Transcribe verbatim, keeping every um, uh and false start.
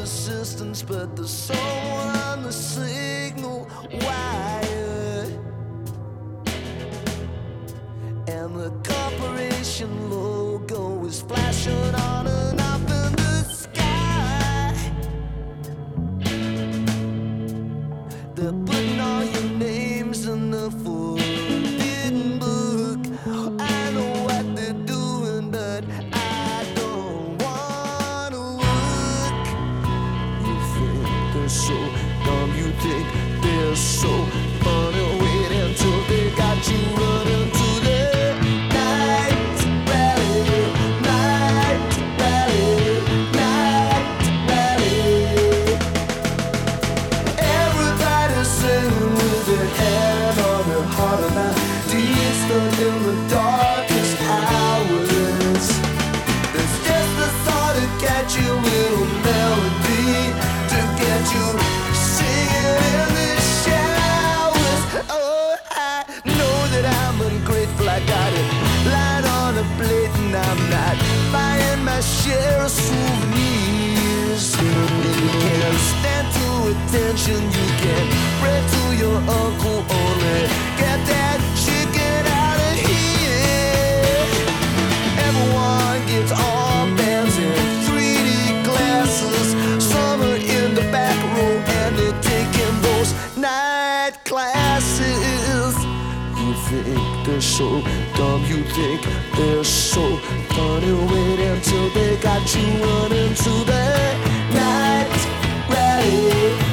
assistance, but there's someone on the signal wire, and the corporation logo is flashing on and off in the sky. They're putting all your names in the forbidden book. I know what they're doing, but I don't wanna look. You think they're so dumb, you think they're so funny. Wait until they got you running to the night rally, night rally, night rally. Everybody's singing with their hand on their heart, and I deep stuck in the darkest hours. There's just the thought to catch you, little melody, to get you singing in the showers. Oh, I know that I'm ungrateful. I got it lying on a plate, and I'm not buying my share of souvenirs. You can't stand to attention, you can't pray to your uncle, only get that chicken out of here. Everyone gets all bands and three D glasses. Some are in the back row and they're taking those night classes. You think they're so dumb, you think they're so funny. Wait until they got you running to the night rally.